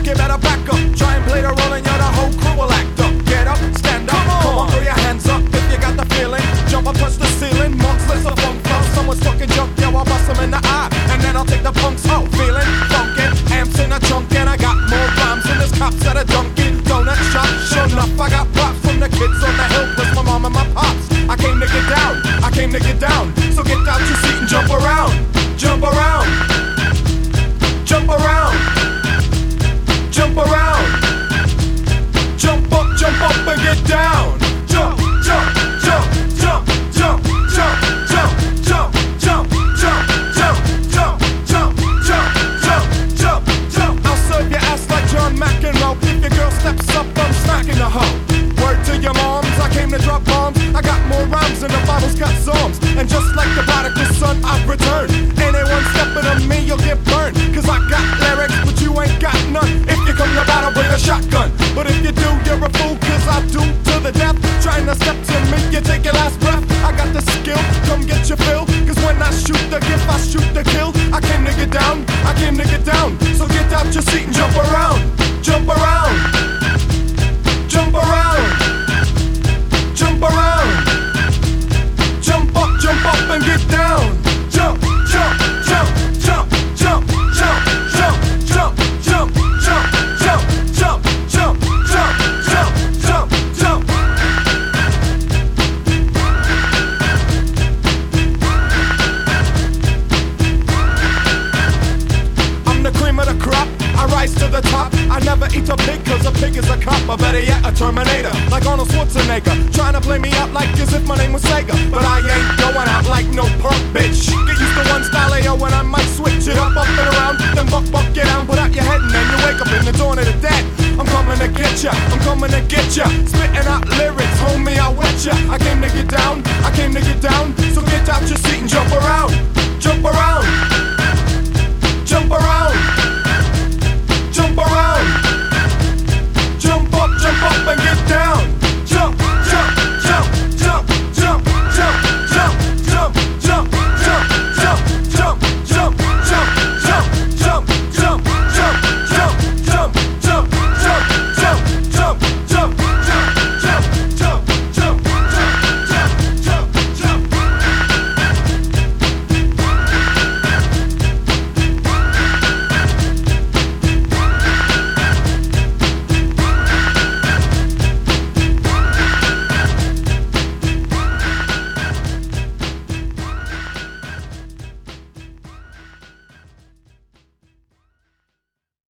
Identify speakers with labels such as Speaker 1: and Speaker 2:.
Speaker 1: punk, you better back up. Try and play the role and the whole crew will act up. Get up, stand up, come on, throw your hands up if you got the feeling. Jump up, touch the ceiling, monks, let's a funk flow. Someone's talking junk, yo, I'll bust them in the eye, and then I'll take the punks out. Feeling funky, amps in a trunk, and I got more rhymes than this cops at a Dunkin' Donut shop. Sure enough, I got props from the kids on the hill, plus my mom and my pops. I came to get down, I came to get down. So get out your seat and jump around, jump around, jump around, jump around, jump up and get down. Jump, jump, jump, jump, jump, jump, jump, jump, jump, jump, jump, jump, jump, jump, jump, jump, jump. I'll serve your ass like John McEnroe. If your girl steps up, I'm smacking the hoe. Word to your moms, I came to drop bombs. I got more rhymes than the Bible's got psalms. And just like the prodigal son, I've returned. Anyone stepping on me, you'll get burned. Cause I got lyrics, but you ain't got none. If you come to battle, bring a shotgun. But if you do, you're a fool, cause I do to the death. Trying to step to me, you take your last breath. I got the skill, come get your fill. Cause when I shoot the gift, I shoot the kill. I came to get down, I came to get down. So get out your seat and jump around, jump around, jump around, jump around, jump up and get down. Jump, jump, jump, jump, jump, jump, jump, jump, jump, jump, jump, jump, jump, jump, jump, jump, jump. I'm the cream of the crop, I rise to the top. I never eat a pig cause a pig is a cop. Or better yet, a Terminator, like Arnold Schwarzenegger. Trying to play me out like as if my name was Sega. But I ain't going out like no punk bitch. Get used to one style AO when I might switch it up and around. Then buck, get down, put out your head and then you wake up in the dawn of the dead. I'm coming to get ya, I'm coming to get ya. Spitting out lyrics, homie, I'll wet ya. I came to get down, I came to get down. So get out your seat and jump around, jump around.